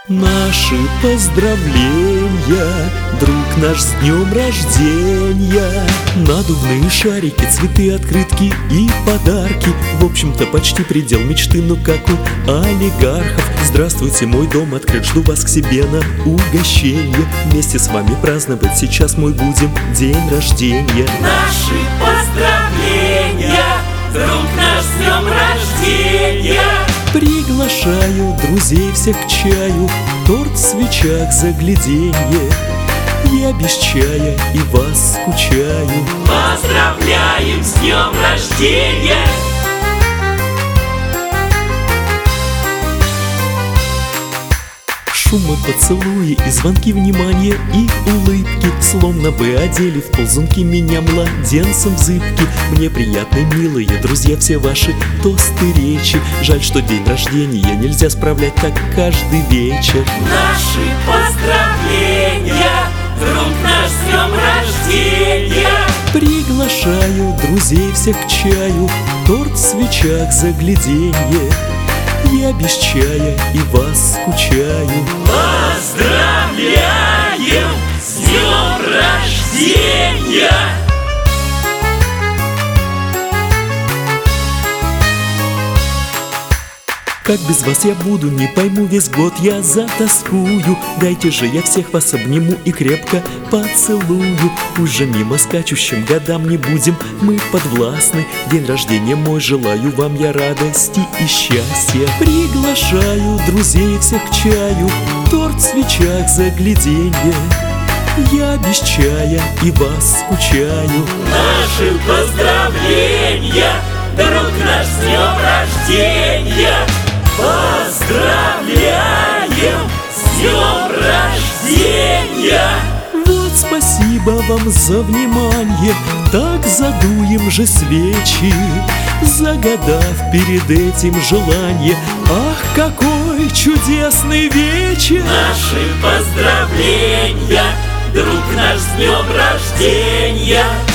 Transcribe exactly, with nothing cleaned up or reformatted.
Наши поздравления, друг наш, с днем рождения. Надувные шарики, цветы, открытки и подарки. В общем-то почти предел мечты, но как у олигархов. Здравствуйте, мой дом открыт, жду вас к себе на угощение. Вместе с вами праздновать сейчас мой будем день рождения. Наши поздравления, друг наш, с днем рождения. Приглашаю друзей всех к чаю, торт в свечах, загляденье. Я без чая и вас скучаю. Поздравляем с днем рождения! Шумы, поцелуи и звонки внимания и улыбки. Словно вы одели в ползунки меня младенцем в зыбки. Мне приятны, милые друзья, все ваши тосты, речи. Жаль, что день рождения нельзя справлять так каждый вечер. Наши поздравления, друг наш, с днем рождения! Приглашаю друзей всех к чаю, торт в свечах, загляденье. Я без чая и вас скучаю. Поздравляем с днем рождения! Как без вас я буду, не пойму, весь год я затоскую. Дайте же я всех вас обниму и крепко поцелую. Уже мимо скачущим годам не будем мы подвластны. День рождения мой желаю вам я радости и счастья. Приглашаю друзей всех к чаю, торт в свечах, загляденье. Я без чая и вас скучаю. Наши поздравления, друг наш, с днем рождения! Поздравляем с днем рождения! Вот спасибо вам за внимание. Так задуем же свечи, загадав перед этим желание. Ах, какой чудесный вечер! Наши поздравления, друг наш, с днем рождения!